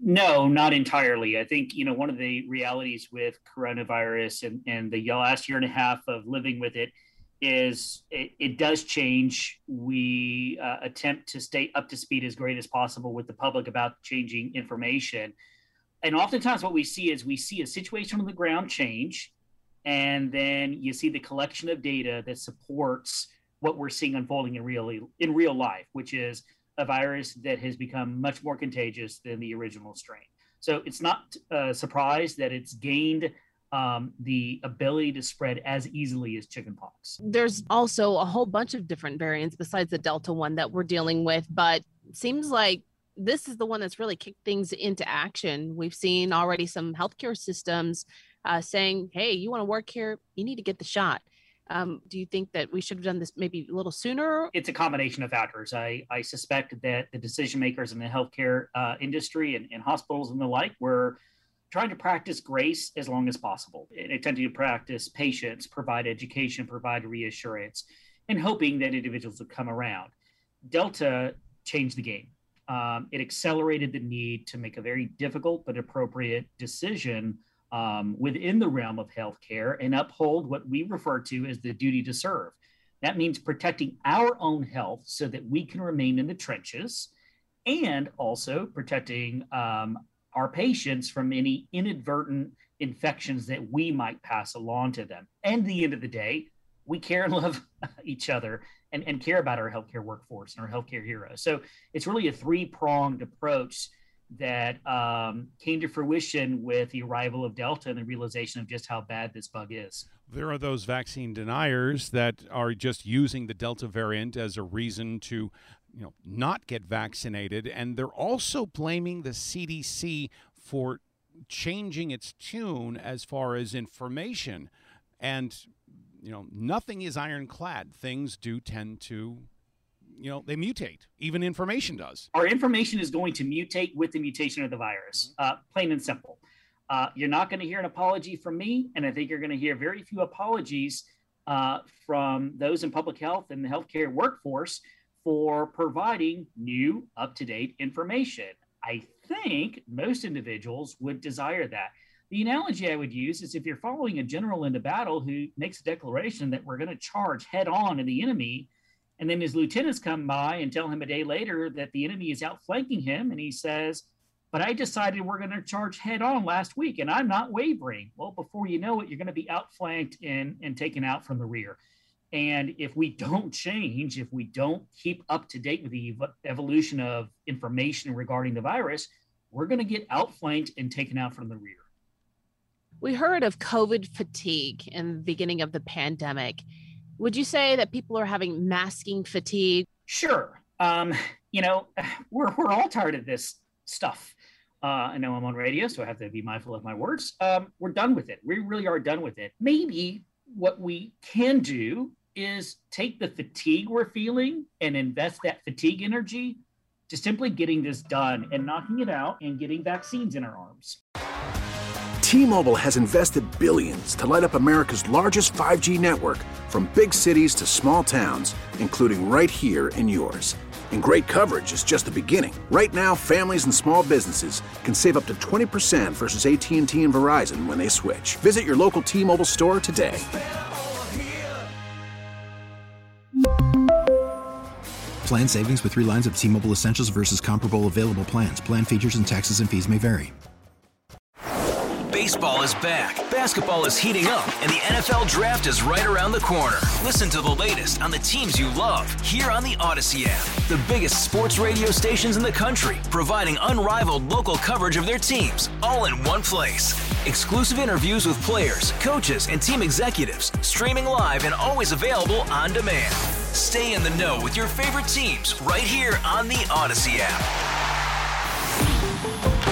No, not entirely. I think, one of the realities with coronavirus and the last year and a half of living with it is it does change. We attempt to stay up to speed as great as possible with the public about changing information. And oftentimes what we see is we see a situation on the ground change, and then you see the collection of data that supports what we're seeing unfolding in real life, which is a virus that has become much more contagious than the original strain. So it's not a surprise that it's gained the ability to spread as easily as chickenpox. There's also a whole bunch of different variants besides the Delta one that we're dealing with, but it seems like this is the one that's really kicked things into action. We've seen already some healthcare systems saying, hey, you want to work here, you need to get the shot. Do you think that we should have done this maybe a little sooner? It's a combination of factors. I suspect that the decision makers in the healthcare industry and hospitals and the like were trying to practice grace as long as possible, and attempting to practice patience, provide education, provide reassurance, and hoping that individuals would come around. Delta changed the game. It accelerated the need to make a very difficult but appropriate decision within the realm of healthcare and uphold what we refer to as the duty to serve. That means protecting our own health so that we can remain in the trenches, and also protecting our patients from any inadvertent infections that we might pass along to them. And at the end of the day, we care and love each other and care about our healthcare workforce and our healthcare heroes. So it's really a three-pronged approach that came to fruition with the arrival of Delta and the realization of just how bad this bug is. There are those vaccine deniers that are just using the Delta variant as a reason to not get vaccinated, and they're also blaming the CDC for changing its tune as far as information. And nothing is ironclad. Things do tend to they mutate. Even information does. Our information is going to mutate with the mutation of the virus, plain and simple. You're not going to hear an apology from me, and I think you're going to hear very few apologies from those in public health and the healthcare workforce for providing new, up-to-date information. I think most individuals would desire that. The analogy I would use is if you're following a general into battle who makes a declaration that we're going to charge head on at the enemy, and then his lieutenants come by and tell him a day later that the enemy is outflanking him, and he says, but I decided we're going to charge head on last week, and I'm not wavering. Well, before you know it, you're going to be outflanked and taken out from the rear. And if we don't change, if we don't keep up to date with the evolution of information regarding the virus, we're going to get outflanked and taken out from the rear. We heard of COVID fatigue in the beginning of the pandemic. Would you say that people are having masking fatigue? Sure. We're all tired of this stuff. I know I'm on radio, so I have to be mindful of my words. We're done with it. We really are done with it. Maybe what we can do is take the fatigue we're feeling and invest that fatigue energy to simply getting this done and knocking it out and getting vaccines in our arms. T-Mobile has invested billions to light up America's largest 5G network, from big cities to small towns, including right here in yours. And great coverage is just the beginning. Right now, families and small businesses can save up to 20% versus AT&T and Verizon when they switch. Visit your local T-Mobile store today. Plan savings with 3 lines of T-Mobile Essentials versus comparable available plans. Plan features and taxes and fees may vary. Baseball is back, basketball is heating up, and the NFL Draft is right around the corner. Listen to the latest on the teams you love here on the Odyssey app. The biggest sports radio stations in the country, providing unrivaled local coverage of their teams, all in one place. Exclusive interviews with players, coaches, and team executives, streaming live and always available on demand. Stay in the know with your favorite teams right here on the Odyssey app.